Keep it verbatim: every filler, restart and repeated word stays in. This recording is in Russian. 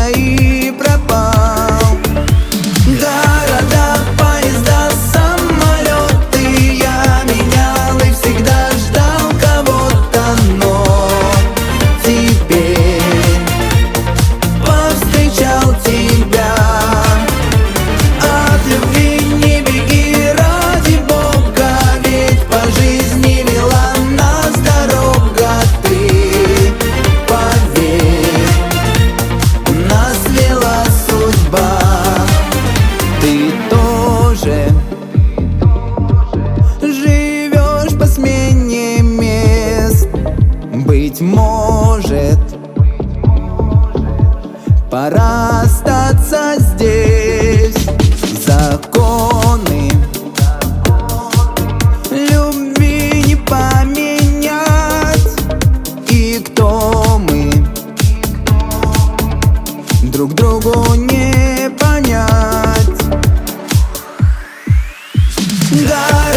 и пропал. Города, поезда, самолеты я менял и всегда ждал кого-то, но теперь повстречал тебя. От любви не беги, ради Бога, ведь по жизни вела нас дорога. Ты поверь, нас вела судьба. Ты тоже живешь по смене мест. Быть может, пора остаться здесь. Законы любви не поменять. И кто мы, друг другу не понять.